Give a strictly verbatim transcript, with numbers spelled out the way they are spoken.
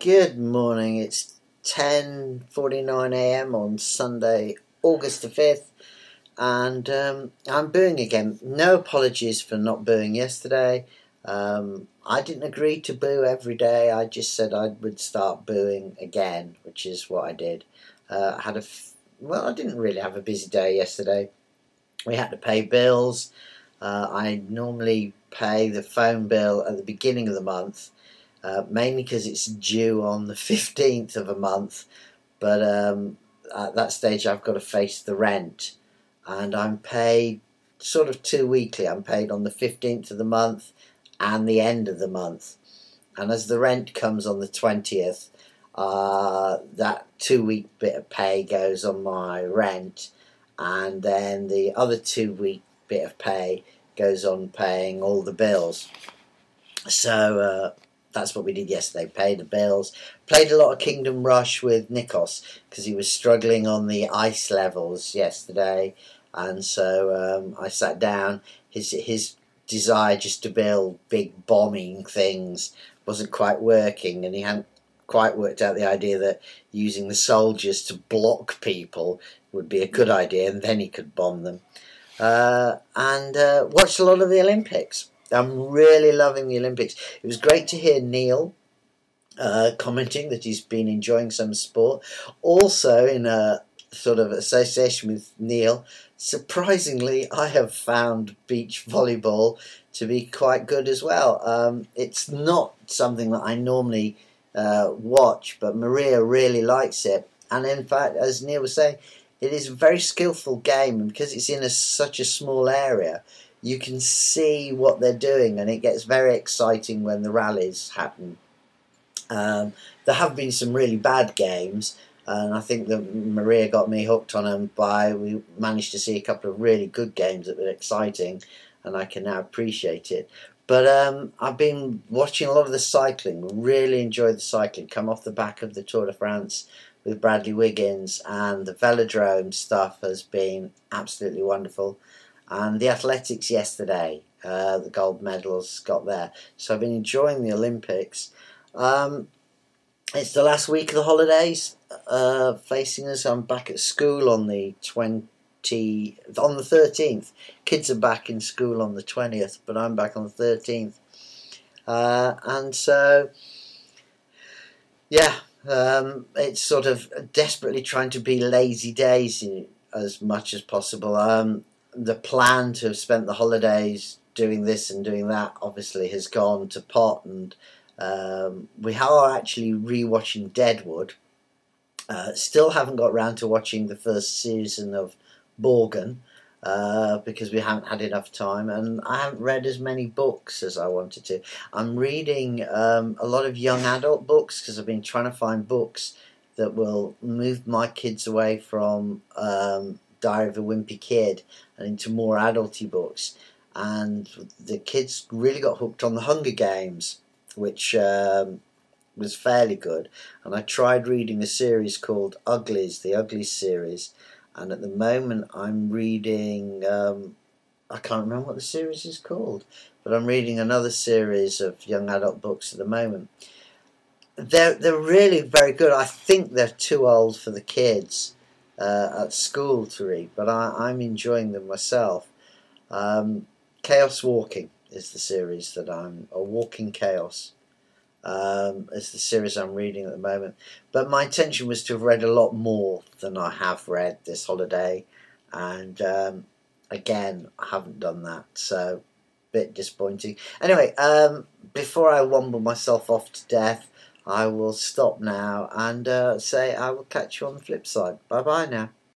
Good morning. It's ten forty-nine a m on Sunday, August the fifth, and um, I'm booing again. No apologies for not booing yesterday. Um, I didn't agree to boo every day. I just said I would start booing again, which is what I did. Uh, I had a f- well, I didn't really have a busy day yesterday. We had to pay bills. Uh, I normally pay the phone bill at the beginning of the month. Uh, mainly because it's due on the fifteenth of a month, but um, at that stage I've got to face the rent, and I'm paid sort of two weekly. I'm paid on the fifteenth of the month and the end of the month, and as the rent comes on the twentieth, uh, that two week bit of pay goes on my rent, and then the other two week bit of pay goes on paying all the bills. So uh, that's what we did yesterday. Paid the bills. Played a lot of Kingdom Rush with Nikos because he was struggling on the ice levels yesterday, and so um, I sat down. His his desire just to build big bombing things wasn't quite working, and he hadn't quite worked out the idea that using the soldiers to block people would be a good idea, and then he could bomb them. Uh, and uh, watched a lot of the Olympics. I'm really loving the Olympics. It was great to hear Neil uh, commenting that he's been enjoying some sport. Also, in a sort of association with Neil, surprisingly, I have found beach volleyball to be quite good as well. Um, it's not something that I normally uh, watch, but Maria really likes it. And in fact, as Neil was saying, it is a very skillful game, and because it's in a, such a small area, you can see what they're doing, and it gets very exciting when the rallies happen. Um, there have been some really bad games, and I think that Maria got me hooked on them by we managed to see a couple of really good games that were exciting, and I can now appreciate it. But um, I've been watching a lot of the cycling, really enjoyed the cycling, come off the back of the Tour de France with Bradley Wiggins, and the velodrome stuff has been absolutely wonderful. And the athletics yesterday, uh, the gold medals got there. So I've been enjoying the Olympics. Um, it's the last week of the holidays uh, facing us. I'm back at school on the twenty, on the thirteenth. Kids are back in school on the twentieth, but I'm back on the thirteenth. Uh, and so, yeah, um, it's sort of desperately trying to be lazy days as much as possible. Um, the plan to have spent the holidays doing this and doing that obviously has gone to pot, and um, we are actually rewatching Deadwood. Uh, still haven't got round to watching the first season of Borgen uh, because we haven't had enough time, and I haven't read as many books as I wanted to. I'm reading um, a lot of young adult books because I've been trying to find books that will move my kids away from um, Diary of a Wimpy Kid and into more adulty books. And the kids really got hooked on the Hunger Games, which um, was fairly good. And I tried reading a series called Uglies, the Uglies series, and at the moment I'm reading, um, I can't remember what the series is called, but I'm reading another series of young adult books at the moment. They're, they're really very good. I think they're too old for the kids uh, at school to read, but I, I'm enjoying them myself. Um, Chaos Walking is the series that I'm, or Walking Chaos um, is the series I'm reading at the moment. But my intention was to have read a lot more than I have read this holiday, and um, again, I haven't done that, so a bit disappointing. Anyway, um, before I womble myself off to death, I will stop now and uh, say I will catch you on the flip side. Bye bye now.